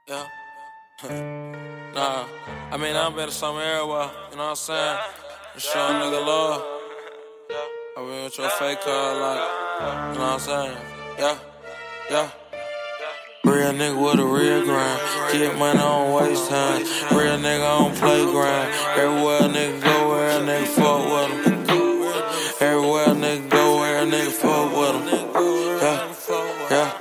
Yeah. Nah, I mean, I've been to some everywhere, you know what I'm saying? I'm showing nigga love. I been with your fake card, like, you know what I'm saying? Yeah, yeah. Real nigga with a real grind. Get money on waste time. Real nigga on playground. Everywhere a nigga go, where a nigga fuck with him. Everywhere a nigga go, where a nigga fuck with him. Yeah, yeah.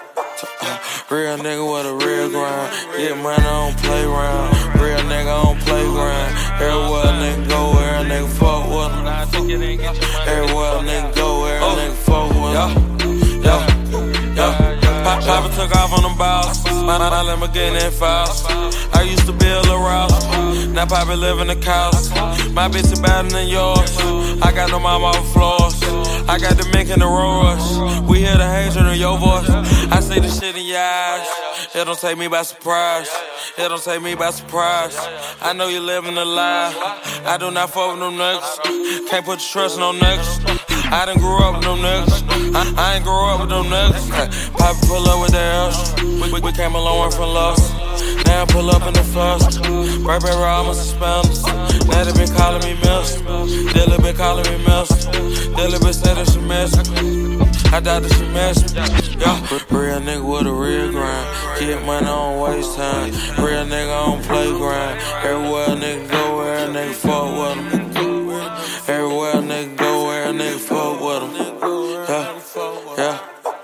Real nigga with a real grind. Get money on playground. Real nigga on playground. Everywhere a nigga go, where a nigga fuck with him. Everywhere a nigga go, where a nigga fuck with him. Yeah. Papa took off on them balls. My Lamborghini fouls. I used to build a rouse. Now Papa live in the house. My bitch is better than yours. I got no mama on floors. I got the Mick and the Rolls. We hear the hatred in your voice. I see the shit in your eyes. It don't take me by surprise. It don't take me by surprise. I know you living a lie. I do not fuck with them niggas. Can't put your trust in no niggas. I done grew up with them niggas. I ain't grew up with them niggas. Papa pull up with their ass. We came a long way from lost. Now I pull up in the first. Right back where all my suspenders. Now they been calling me miss. Dilly been calling me miss. Dilly been said that she missed me. I doubt that she missed me. Yeah. Real nigga with a real grind. Get money on waste time. Real nigga on playground. Everywhere a nigga go, where a nigga fuck with him. Everywhere a nigga go, where a nigga fuck with him. Yeah, yeah.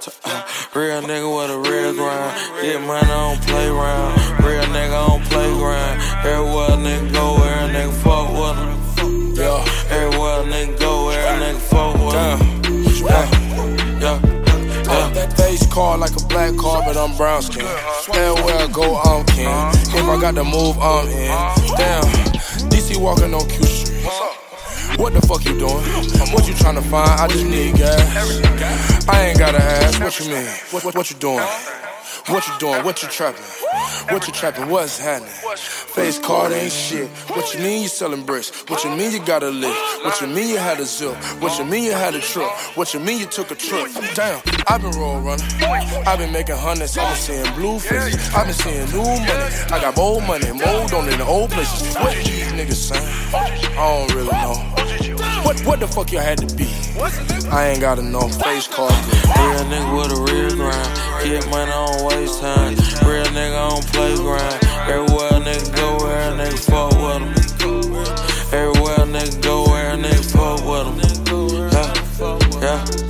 Real nigga with a real grind. Get money on playground. Real nigga on playground. Everywhere a nigga go, where a nigga fuck with him. Yeah. Everywhere a nigga go, where a nigga fuck with him. Yeah. That face card like a black car, but I'm brown skin. Everywhere I go, I'm king. If I got to move, I'm in. Damn, DC walking on Q Street. What the fuck you doing? What you tryna find? I just need gas. I ain't gotta ask. What you mean? What you doing? What you doing? What you trapping? What you trapping? What's happening? Face card ain't shit. What you mean you selling bricks? What you mean you got a lick? What you mean you had a zip? What you mean you had a trip? What you mean you took a trip? Damn, I've been roll running. I've been making hundreds. I've been seeing blue faces. I've been seeing new money. I got old money, mold on in the old places. What did these niggas say? I don't really know. What the fuck you had to be? I ain't got no face card. Real nigga with a real grind. Get money on waste time. Real nigga on playground. Everywhere a nigga go, where a nigga fuck with him. Everywhere a nigga go, where a nigga fuck with him. Yeah,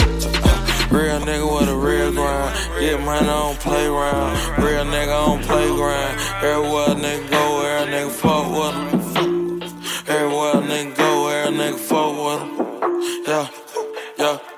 yeah. Real nigga with a real grind. Get money on playground. Real nigga on playground. Everywhere a nigga go, where a nigga fuck with him. Everywhere a nigga go, where a nigga fuck with him. Yeah, yeah.